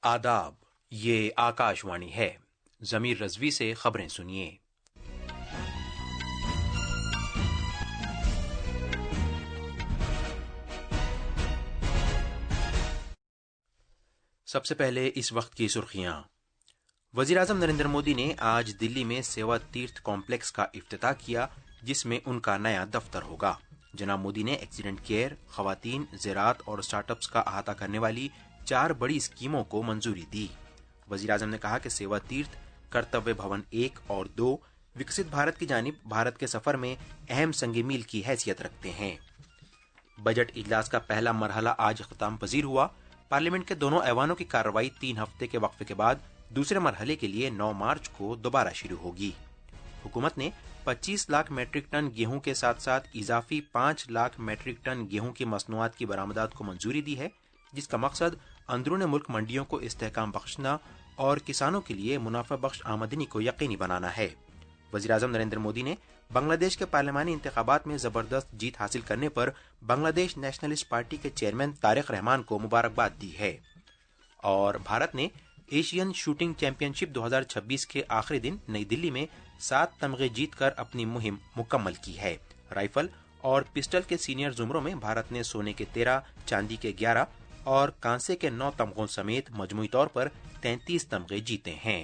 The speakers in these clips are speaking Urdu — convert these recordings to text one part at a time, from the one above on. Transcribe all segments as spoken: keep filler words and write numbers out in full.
आदाब, ये आकाशवाणी है। जमीर रजवी से खबरें सुनिए। सबसे पहले इस वक्त की सुर्खियां। वजीर-ए-आजम नरेंद्र मोदी ने आज दिल्ली में सेवा तीर्थ कॉम्प्लेक्स का इफ्तिताह किया, जिसमें उनका नया दफ्तर होगा। जनाब मोदी ने एक्सीडेंट केयर, खवातीन, ज़राअत और स्टार्टअप्स का अहाता करने वाली चार बड़ी स्कीमों को मंजूरी दी। वजीर-ए-आजम ने कहा कि सेवा तीर्थ, कर्तव्य भवन एक और दो विकसित भारत की जानिब भारत के सफर में अहम संग मील की हैसियत रखते हैं। बजट इजलास का पहला मरहला आज इख्तिताम पजीर हुआ। पार्लियामेंट के दोनों ऐवानों की कार्रवाई तीन हफ्ते के वक्फे के बाद दूसरे मरहले के लिए नौ मार्च को दोबारा शुरू होगी। हुकूमत ने पच्चीस लाख मीट्रिक टन गेहूं के साथ साथ इजाफी पाँच लाख मीट्रिक टन गेहूं की मसनूआत की बरामदात को मंजूरी दी है, जिसका मकसद अंदरूनी मुल्क मंडियों को इस्तेहकाम बख्शना और किसानों के लिए मुनाफा बख्श आमदनी को यकीनी बनाना है। वज़ीर-ए-आज़म नरेंद्र मोदी ने बांग्लादेश के पार्लियामानी इंतखाबात में जबरदस्त जीत हासिल करने पर बांग्लादेश नेशनलिस्ट पार्टी के चेयरमैन तारिक रहमान को मुबारकबाद दी है। और भारत ने एशियन शूटिंग चैंपियनशिप दो हज़ार छब्बीस के आखिरी दिन नई दिल्ली में सात तमगे जीतकर अपनी मुहिम मुकम्मल की है। राइफल और पिस्टल के सीनियर जुमरों में भारत ने सोने के तेरह, चांदी के ग्यारह और कांसे के नौ तमगों समेत मजमूई तौर पर तैंतीस तमगे जीते हैं।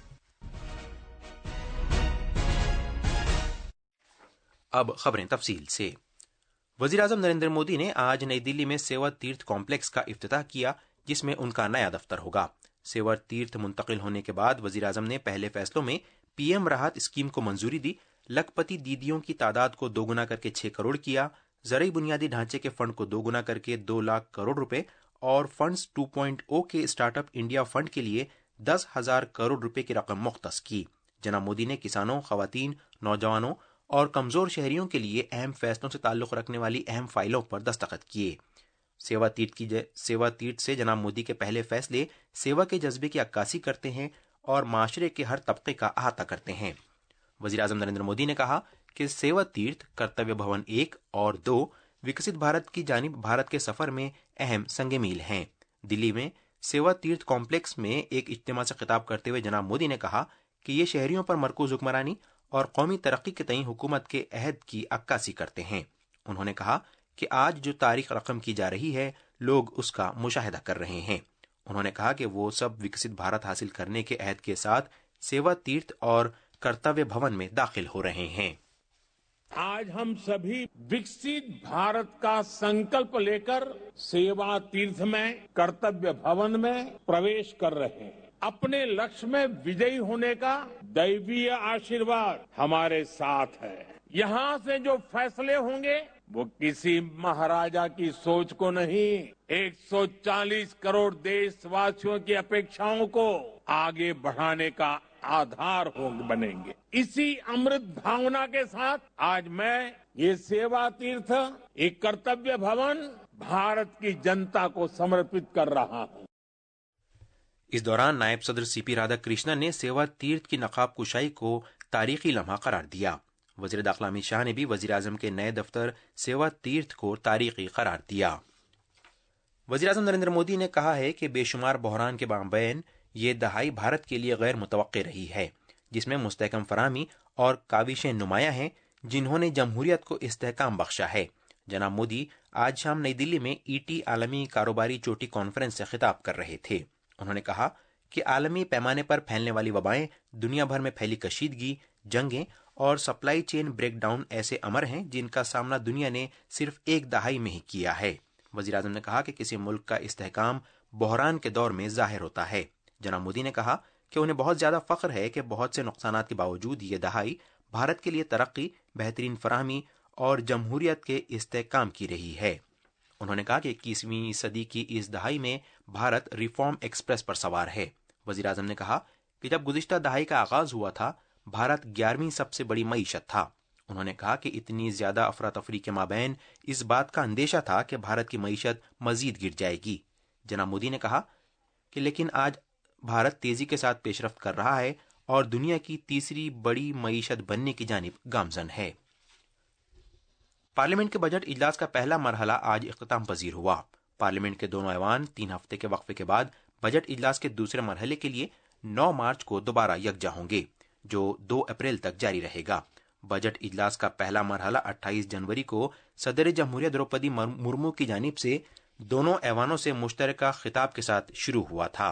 अब खबरें तफसील से। वज़ीर-ए-आज़म नरेंद्र मोदी ने आज नई दिल्ली में सेवा तीर्थ कॉम्प्लेक्स का इफ्तिताह किया, जिसमें उनका नया दफ्तर होगा। सेवा तीर्थ मुंतकिल होने के बाद वज़ीर-ए-आज़म ने पहले फैसलों में पीएम राहत स्कीम को मंजूरी दी, लखपति दीदियों की तादाद को दोगुना करके छह करोड़ किया, ज़रई बुनियादी ढांचे के फंड को दोगुना करके दो लाख करोड़ रुपए और फंड्स टू पॉइंट ओ के स्टार्टअप इंडिया फंड के लिए दस हजार करोड़ रुपए की रकम मुख्तस की। जनाब मोदी ने किसानों, खवातीन, नौजवानों और कमजोर शहरियों के लिए अहम फैसलों से ताल्लुक रखने वाली अहम फाइलों पर दस्तखत किए। सेवा तीर्थ की सेवा तीर्थ से जनाब मोदी के पहले फैसले सेवा के जज्बे की अक्कासी करते हैं और माशरे के हर तबके का अहाता करते हैं। वज़ीर-ए-आज़म नरेंद्र मोदी ने कहा कि सेवा तीर्थ, कर्तव्य भवन एक और दो विकसित भारत की जानिब भारत के सफर में अहम संग मील हैं। दिल्ली में सेवा तीर्थ कॉम्प्लेक्स में एक इज्तिमा से खिताब करते हुए जनाब मोदी ने कहा कि ये शहरियों पर मरकूज हुक्मरानी और कौमी तरक्की के तई हुकूमत के अहद की अक्कासी करते हैं। उन्होंने कहा कि आज जो तारीख रकम की जा रही है, लोग उसका मुशाहिदा कर रहे हैं। उन्होंने कहा कि वो सब विकसित भारत हासिल करने के अहद के साथ सेवा तीर्थ और कर्तव्य भवन में दाखिल हो रहे हैं। आज हम सभी विकसित भारत का संकल्प लेकर सेवा तीर्थ में, कर्तव्य भवन में प्रवेश कर रहे हैं। अपने लक्ष्य में विजयी होने का दैवीय आशीर्वाद हमारे साथ है। यहाँ से जो फैसले होंगे वो किसी महाराजा की सोच को नहीं, एक सौ चालीस करोड़ देशवासियों की अपेक्षाओं को आगे बढ़ाने का आधार हो बनेंगे। इसी अमृत भावना के साथ आज मैं ये सेवा तीर्थ, एक कर्तव्य भवन भारत की जनता को समर्पित कर रहा हूं। इस दौरान नायब सदर सीपी राधाकृष्णन ने सेवा तीर्थ की नकाब कुशाई को तारीखी लम्हा करार दिया। वज़ीर दाखिला अमित शाह ने भी वज़ीर-ए-आज़म के नए दफ्तर सेवा तीर्थ को तारीखी करार दिया। वज़ीर-ए-आज़म नरेंद्र मोदी ने कहा है कि बेशुमार बहरान के माबैन ये दहाई भारत के लिए गैर मुतवक्के रही है, जिसमें मुस्तहकम फराहमी और काविशें नुमायां हैं, जिन्होंने जमहूरियत को इस्तेहकाम बख्शा है। जनाब मोदी आज शाम नई दिल्ली में ईटी आलमी कारोबारी चोटी कॉन्फ्रेंस से खिताब कर रहे थे। उन्होंने कहा कि आलमी पैमाने पर फैलने वाली वबाएं, दुनिया भर में फैली कशीदगी, जंगें और सप्लाई चेन ब्रेकडाउन ऐसे अमर हैं जिनका सामना दुनिया ने सिर्फ एक दहाई में ही किया है। वज़ीर-ए-आज़म ने कहा कि किसी मुल्क का इस्तेहकाम बहरान के दौर में जाहिर होता है। जनाब मोदी ने कहा कि उन्हें बहुत ज्यादा फख्र है कि बहुत से नुकसानात के बावजूद ये दहाई भारत के लिए तरक्की, बेहतरीन फराहमी और जमहूरियत के इस्तेहकाम की रही है। उन्होंने कहा कि इक्कीसवीं सदी की इस दहाई में भारत रिफॉर्म एक्सप्रेस पर सवार है। वज़ीर-ए-आज़म ने कहा कि जब गुज़िश्ता दहाई का आगाज हुआ था, भारत ग्यारहवीं सबसे बड़ी मईशत था। उन्होंने कहा कि इतनी ज्यादा अफरा तफरी के माबैन इस बात का अंदेशा था कि भारत की मईशत मजीद गिर जाएगी। जनाब मोदी ने कहा कि लेकिन आज भारत तेजी के साथ पेशरफ्त कर रहा है और दुनिया की तीसरी बड़ी मईशत बनने की जानिब गामजन है। पार्लियामेंट के बजट इजलास का पहला मरहला आज इख्तिताम पजीर हुआ। पार्लियामेंट के दोनों ऐवान तीन हफ्ते के वक्फे के बाद بجٹ اجلاس کے دوسرے مرحلے کے لیے نو مارچ کو دوبارہ یکجا ہوں گے، جو دو اپریل تک جاری رہے گا۔ بجٹ اجلاس کا پہلا مرحلہ اٹھائیس جنوری کو صدر جمہوریہ دروپدی مرمو کی جانب سے دونوں ایوانوں سے مشترکہ خطاب کے ساتھ شروع ہوا تھا۔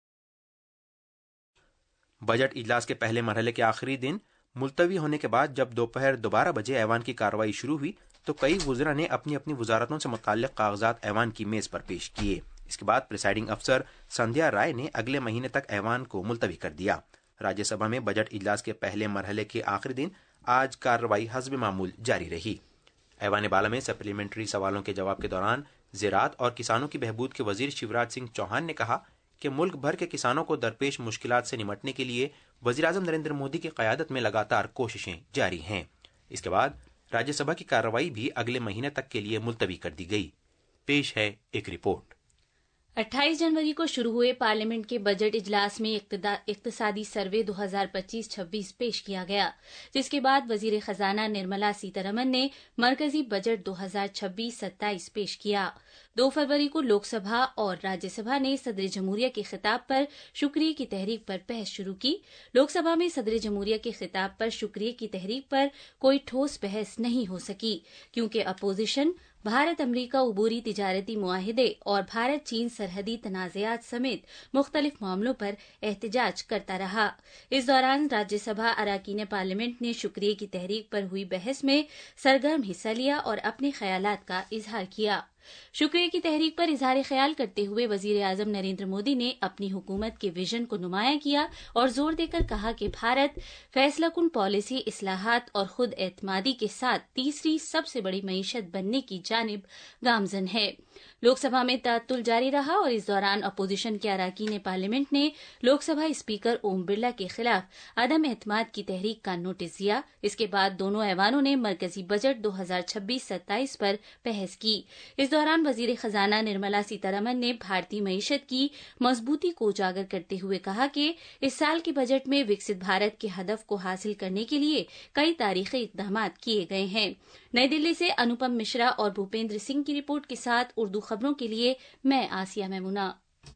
بجٹ اجلاس کے پہلے مرحلے کے آخری دن ملتوی ہونے کے بعد جب دوپہر دوبارہ بجے ایوان کی کارروائی شروع ہوئی تو کئی وزراء نے اپنی اپنی وزارتوں سے متعلق کاغذات ایوان کی میز پر پیش کیے۔ اس کے بعد پریسائڈنگ افسر سندھیا رائے نے اگلے مہینے تک ایوان کو ملتوی کر دیا۔ راجیہ سبھا میں بجٹ اجلاس کے پہلے مرحلے کے آخری دن آج کارروائی حسب معمول جاری رہی۔ ایوان بالا میں سپلیمنٹری سوالوں کے جواب کے دوران زراعت اور کسانوں کی بہبود کے وزیر شیوراج سنگھ چوہان نے کہا کہ ملک بھر کے کسانوں کو درپیش مشکلات سے نمٹنے کے لیے وزیراعظم نریندر مودی کی قیادت میں لگاتار کوششیں جاری ہیں۔ اس کے بعد راجیہ سبھا کی کارروائی بھی اگلے مہینے تک کے لیے ملتوی کر دی گئی۔ پیش ہے ایک رپورٹ۔ اٹھائیس جنوری کو شروع ہوئے پارلیمنٹ کے بجٹ اجلاس میں اقتصادی سروے دو ہزار پچیس چھبیس پیش کیا گیا، جس کے بعد وزیر خزانہ نرملا سیتارمن نے مرکزی بجٹ دو ہزار چھبیس ستائیس پیش کیا۔ دو فروری کو لوک سبھا اور راجیہ سبھا نے صدر جمہوریہ کے خطاب پر شکریہ کی تحریک پر بحث شروع کی۔ لوک سبھا میں صدر جمہوریہ کے خطاب پر شکریہ کی تحریک پر کوئی ٹھوس بحث نہیں ہو سکی، کیونکہ اپوزیشن بھارت امریکہ عبوری تجارتی معاہدے اور بھارت چین سرحدی تنازعات سمیت مختلف معاملوں پر احتجاج کرتا رہا۔ اس دوران راجیہ سبھا اراکین پارلیمنٹ نے شکریہ کی تحریک پر ہوئی بحث میں سرگرم حصہ لیا اور اپنے خیالات کا اظہار کیا۔ شکریہ کی تحریک پر اظہار خیال کرتے ہوئے وزیر اعظم نریندر مودی نے اپنی حکومت کے ویژن کو نمایاں کیا اور زور دے کر کہا کہ بھارت فیصلہ کن پالیسی اصلاحات اور خود اعتمادی کے ساتھ تیسری سب سے بڑی معیشت بننے کی جانب گامزن ہے۔ لوک سبھا میں تعطل جاری رہا اور اس دوران اپوزیشن کے اراکین پارلیمنٹ نے لوک سبھا اسپیکر اوم برلا کے خلاف عدم اعتماد کی تحریک کا نوٹس دیا۔ اس کے بعد دونوں ایوانوں نے مرکزی بجٹ دو ہزار چھبیس ستائیس پر بحث کی۔ اس دوران وزیر خزانہ نرملا سیتارمن نے بھارتی معیشت کی مضبوطی کو اجاگر کرتے ہوئے کہا کہ اس سال کے بجٹ میں وکست بھارت کے ہدف کو حاصل کرنے کے لیے کئی تاریخی اقدامات کیے گئے ہیں۔ نئی دلی سے انوپم مشرا اور بھوپیندر سنگھ کی رپورٹ کے ساتھ اردو خبروں کے لیے میں آسیہ میمونہ۔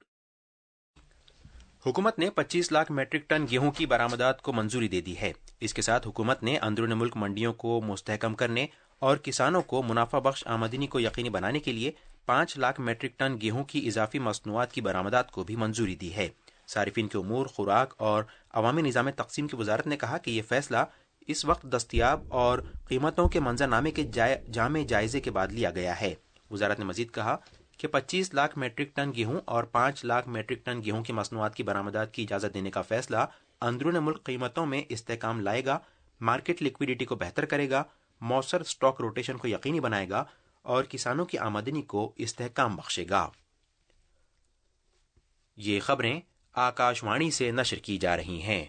حکومت نے پچیس لاکھ میٹرک ٹن گیہوں کی برآمدات کو منظوری دے دی ہے۔ اس کے ساتھ حکومت نے اندرون ملک منڈیوں کو مستحکم کرنے اور کسانوں کو منافع بخش آمدنی کو یقینی بنانے کے لیے پانچ لاکھ میٹرک ٹن گیہوں کی اضافی مصنوعات کی برآمدات کو بھی منظوری دی ہے۔ صارفین کے امور، خوراک اور عوامی نظام تقسیم کی وزارت نے کہا کہ یہ فیصلہ اس وقت دستیاب اور قیمتوں کے منظرنامے کے جامع جائزے کے بعد لیا گیا ہے۔ وزارت نے مزید کہا کہ پچیس لاکھ میٹرک ٹن گیہوں اور پانچ لاکھ میٹرک ٹن گیہوں کی مصنوعات کی برآمدات کی اجازت دینے کا فیصلہ اندرون ملک قیمتوں میں استحکام لائے گا، مارکیٹ لیکویڈیٹی کو بہتر کرے گا، مؤثر سٹاک روٹیشن کو یقینی بنائے گا اور کسانوں کی آمدنی کو استحکام بخشے گا۔ یہ خبریں آکاش وانی سے نشر کی جا رہی ہیں۔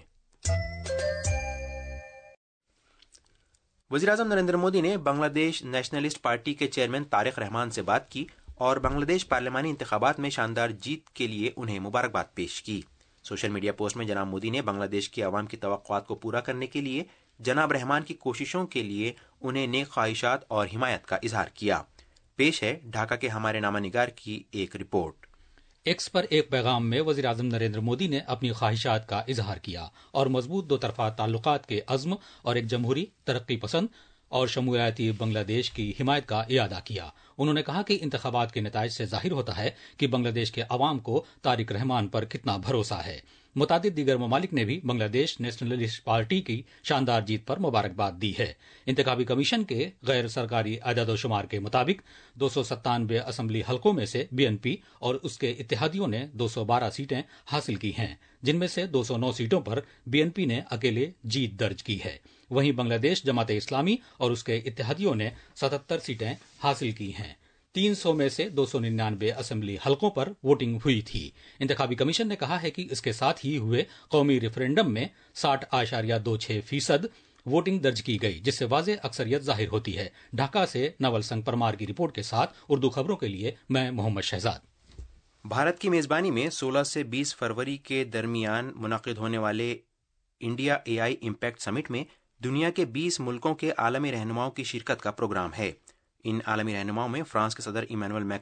وزیراعظم نریندر مودی نے بنگلہ دیش نیشنلسٹ پارٹی کے چیئرمین طارق رحمان سے بات کی اور بنگلہ دیش پارلیمانی انتخابات میں شاندار جیت کے لیے انہیں مبارکباد پیش کی۔ سوشل میڈیا پوسٹ میں جناب مودی نے بنگلہ دیش کے عوام کی توقعات کو پورا کرنے کے لیے جناب رحمان کی کوششوں کے لیے انہیں نیک خواہشات اور حمایت کا اظہار کیا۔ پیش ہے ڈھاکہ کے ہمارے نامہ نگار کی ایک رپورٹ۔ ایکس پر ایک پیغام میں وزیر اعظم نریندر مودی نے اپنی خواہشات کا اظہار کیا اور مضبوط دو طرفہ تعلقات کے عزم اور ایک جمہوری، ترقی پسند اور شمولیاتی بنگلہ دیش کی حمایت کا اعادہ کیا۔ انہوں نے کہا کہ انتخابات کے نتائج سے ظاہر ہوتا ہے کہ بنگلہ دیش کے عوام کو طارق رحمان پر کتنا بھروسہ ہے۔ متعدد دیگر ممالک نے بھی بنگلہ دیش نیشنلسٹ پارٹی کی شاندار جیت پر مبارکباد دی ہے۔ انتخابی کمیشن کے غیر سرکاری اعداد و شمار کے مطابق دو سو ستانوے اسمبلی حلقوں میں سے بی این پی اور اس کے اتحادیوں نے دو سو بارہ سیٹیں حاصل کی ہیں، جن میں سے دو سو نو سیٹوں پر بی این پی نے اکیلے جیت درج کی ہے۔ وہیں بنگلہ دیش جماعت اسلامی اور اس کے اتحادیوں نے ستہتر سیٹیں حاصل کی ہیں۔ تین سو میں سے دو سو ننانوے اسمبلی حلقوں پر ووٹنگ ہوئی تھی۔ انتخابی کمیشن نے کہا ہے کہ اس کے ساتھ ہی ہوئے قومی ریفرینڈم میں ساٹھ اشاریہ دو چھ فیصد ووٹنگ درج کی گئی، جس سے واضح اکثریت ظاہر ہوتی ہے۔ ڈھاکہ سے نول سنگ پرمار کی رپورٹ کے ساتھ اردو خبروں کے لیے میں محمد شہزاد۔ بھارت کی میزبانی میں سولہ سے بیس فروری کے درمیان منعقد ہونے والے انڈیا اے آئی امپیکٹ سمٹ میں دنیا کے بیس ملکوں کے عالمی رہنماؤں کی شرکت کا پروگرام ہے۔ ان عالمی رہنماؤں میں فرانس کے صدر ایمینوئل میکروں،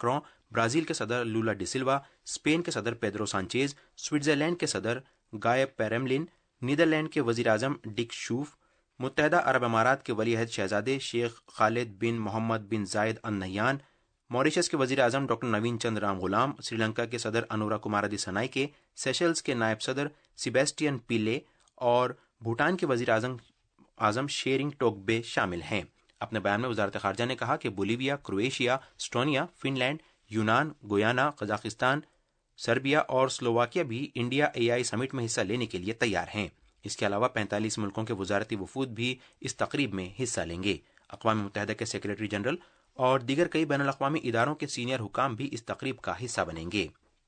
برازیل کے صدر لولا ڈی سلوا، اسپین کے صدر پیدرو سانچیز، سوئٹزرلینڈ کے صدر گائے پیرملن، نیدرلینڈ کے وزیر اعظم ڈک شوف، متحدہ عرب امارات کے ولی عہد شہزادے شیخ خالد بن محمد بن زائد ال نہیان، موریشس کے وزیر اعظم ڈاکٹر نوین چند رام غلام، سری لنکا کے صدر انورا کمارا دسنائی کے، سیشلز کے نائب صدر سیبیسٹین پیلے اور بھوٹان کے وزیر اعظم اعظم شیرنگ ٹوگبے شامل ہیں۔ اپنے بیان میں وزارت خارجہ نے کہا کہ Bolivia, Croatia, Estonia, Finland, یونان، گویانا، قزاقستان، سربیا اور سلوواکیہ بھی انڈیا اے آئی سمٹ میں حصہ لینے کے لیے تیار ہیں۔ اس کے علاوہ پینتالیس ملکوں کے وزارتی وفود بھی اس تقریب میں حصہ لیں گے۔ اقوام متحدہ کے سیکریٹری جنرل اور دیگر کئی بین الاقوامی اداروں کے سینئر حکام بھی اس تقریب کا حصہ بنیں گے۔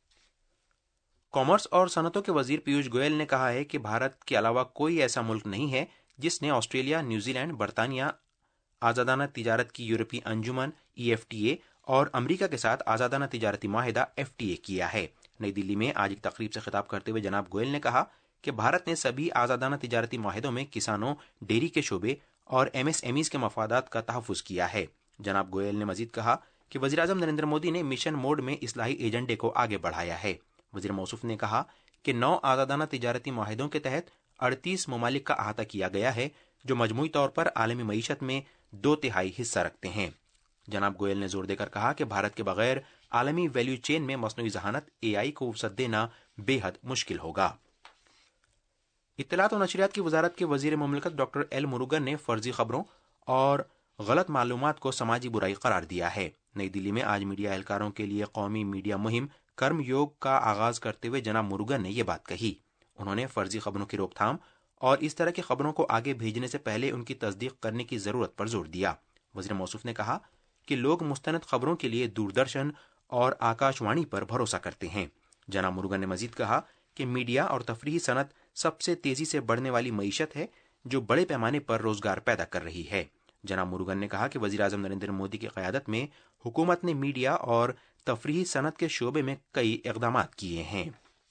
کامرس اور صنعتوں کے وزیر پیوش گوئل نے کہا ہے کہ بھارت کے علاوہ کوئی ایسا ملک نہیں ہے جس نے آسٹریلیا، نیوزی لینڈ، برطانیہ، آزادانہ تجارت کی یورپی انجمن ای ایف ٹی اے اور امریکہ کے ساتھ آزادانہ تجارتی معاہدہ ایف ٹی اے کیا ہے۔ نئی دلی میں آج ایک تقریب سے خطاب کرتے ہوئے جناب گوئل نے کہا کہ بھارت نے سبھی آزادانہ تجارتی معاہدوں میں کسانوں، ڈیری کے شعبے اور ایم ایس ایم ایز کے مفادات کا تحفظ کیا ہے۔ جناب گوئل نے مزید کہا کہ وزیراعظم نریندر مودی نے مشن موڈ میں اصلاحی ایجنڈے کو آگے بڑھایا ہے۔ وزیر موصوف نے کہا کہ نو آزادانہ تجارتی معاہدوں کے تحت اڑتیس ممالک کا احاطہ کیا گیا ہے جو مجموعی طور پر عالمی معیشت میں دو تہائی حصہ رکھتے ہیں۔ جناب گوئل نے زور دے کر کہا کہ بھارت کے بغیر عالمی ویلیو چین میں مصنوعی ذہانت اے آئی کو وسعت دینا بے حد مشکل ہوگا۔ اطلاعات و نشریات کی وزارت کے وزیر مملکت ڈاکٹر ایل مروگن نے فرضی خبروں اور غلط معلومات کو سماجی برائی قرار دیا ہے۔ نئی دلی میں آج میڈیا اہلکاروں کے لیے قومی میڈیا مہم کرم یوگ کا آغاز کرتے ہوئے جناب مروگن نے یہ بات کہی۔ انہوں نے فرضی خبروں کی روک تھام اور اس طرح کی خبروں کو آگے بھیجنے سے پہلے ان کی تصدیق کرنے کی ضرورت پر زور دیا۔ وزیر موصوف نے کہا کہ لوگ مستند خبروں کے لیے دوردرشن اور آکاش وانی پر بھروسہ کرتے ہیں۔ جناب مروگن نے مزید کہا کہ میڈیا اور تفریحی صنعت سب سے تیزی سے بڑھنے والی معیشت ہے جو بڑے پیمانے پر روزگار پیدا کر رہی ہے۔ جناب مروگن نے کہا کہ وزیراعظم نریندر مودی کی قیادت میں حکومت نے میڈیا اور تفریحی صنعت کے شعبے میں کئی اقدامات کیے ہیں۔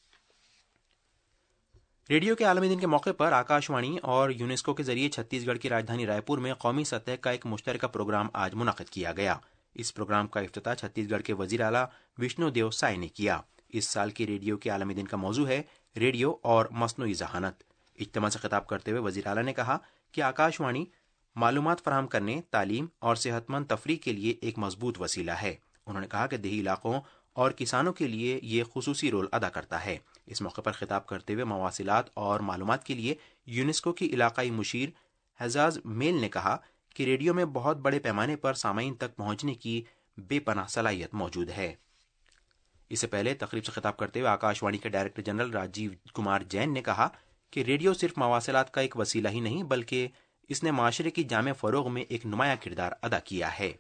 ریڈیو کے عالمی دن کے موقع پر آکاش وانی اور یونیسکو کے ذریعے چھتیس گڑھ کی راجدھانی رائے پور میں قومی سطح کا ایک مشترکہ پروگرام آج منعقد کیا گیا۔ اس پروگرام کا افتتاح چھتیس گڑھ کے وزیر اعلیٰ وشنو دیو سائے نے کیا۔ اس سال کی ریڈیو کے عالمی دن کا موضوع ہے ریڈیو اور مصنوعی ذہانت۔ اجتماع سے خطاب کرتے ہوئے وزیر اعلیٰ نے کہا کہ آکاش وانی معلومات فراہم کرنے، تعلیم اور صحت مند تفریح کے لیے ایک مضبوط وسیلہ ہے۔ انہوں نے کہا کہ دیہی علاقوں اور کسانوں کے لیے یہ خصوصی رول ادا کرتا ہے۔ اس موقع پر خطاب کرتے ہوئے مواصلات اور معلومات کے لیے یونیسکو کی علاقائی مشیر حجاز میل نے کہا کہ ریڈیو میں بہت بڑے پیمانے پر سامعین تک پہنچنے کی بے پناہ صلاحیت موجود ہے۔ اس سے پہلے تقریب سے خطاب کرتے ہوئے آکاش وانی کے ڈائریکٹر جنرل راجیو کمار جین نے کہا کہ ریڈیو صرف مواصلات کا ایک وسیلہ ہی نہیں بلکہ اس نے معاشرے کی جامع فروغ میں ایک نمایاں کردار ادا کیا ہے۔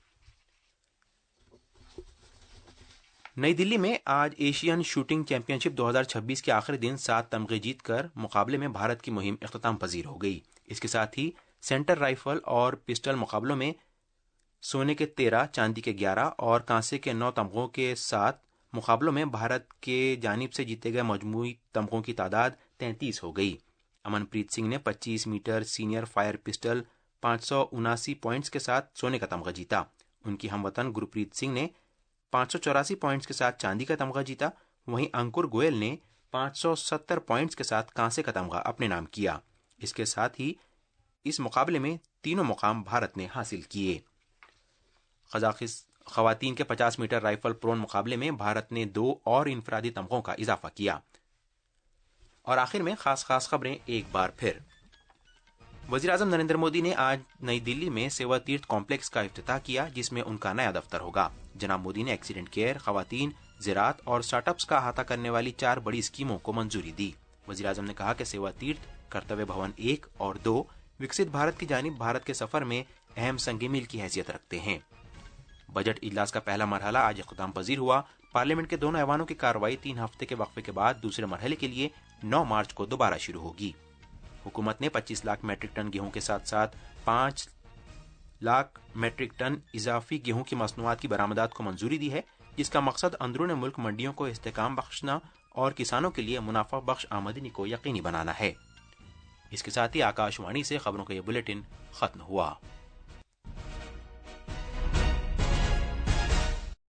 نئی دلی میں آج ایشین شوٹنگ چیمپئن شپ دو ہزار چھبیس کے آخری دن سات تمغے جیت کر مقابلے میں بھارت کی مہم اختتام پذیر ہو گئی۔ اس کے ساتھ ہی سینٹر رائفل اور پسٹل مقابلوں میں سونے کے تیرہ، چاندی کے گیارہ اور کانسے کے نو تمغوں کے ساتھ مقابلوں میں بھارت کے جانب سے جیتے گئے مجموعی تمغوں کی تعداد تینتیس ہو گئی۔ امن پریت سنگھ نے پچیس میٹر سینئر فائر پسٹل پانچ سو اناسی پوائنٹس کے ساتھ سونے کا تمغہ جیتا۔ ان کی ہم وطن گرپریت سنگھ نے پانچ سو چوراسی پوائنٹس کے ساتھ چاندی کا تمغہ جیتا۔ وہیں انکر گوئل نے پانچ سو ستر پوائنٹس کے ساتھ کانسے کا تمغہ اپنے نام کیا۔ اس کے ساتھ ہی اس مقابلے میں تینوں مقام بھارت نے حاصل کیے۔ قزاقستان خواتین کے پچاس میٹر رائفل پرون مقابلے میں بھارت نے دو اور انفرادی تمغوں کا اضافہ کیا۔ اور آخر میں خاص خاص خبریں ایک بار پھر۔ وزیراعظم نریندر مودی نے آج نئی دلی میں سیوا تیرتھ کمپلیکس کا افتتاح کیا جس میں ان کا نیا دفتر ہوگا۔ جناب مودی نے ایکسیڈنٹ کیئر، خواتین، زراعت اور اسٹارٹ اپس کا احاطہ کرنے والی چار بڑی اسکیموں کو منظوری دی۔ وزیراعظم نے کہا کہ سیوا تیرتھ، کرتویہ بھون ایک اور دو وکست بھارت کی جانب بھارت کے سفر میں اہم سنگ میل کی حیثیت رکھتے ہیں۔ بجٹ اجلاس کا پہلا مرحلہ آج اختتام پذیر ہوا۔ پارلیمنٹ کے دونوں ایوانوں کی کارروائی تین ہفتے کے وقفے کے بعد دوسرے مرحلے کے لیے نو مارچ کو دوبارہ شروع ہوگی۔ حکومت نے پچیس لاکھ میٹرک ٹن گیہوں کے ساتھ ساتھ پانچ لاکھ میٹرک ٹن اضافی گیہوں کی مصنوعات کی برآمدات کو منظوری دی ہے، جس کا مقصد اندرون ملک منڈیوں کو استحکام بخشنا اور کسانوں کے لیے منافع بخش آمدنی کو یقینی بنانا ہے۔ اس کے ساتھ ہی آکاش وانی سے خبروں کا یہ بلیٹن ختم ہوا۔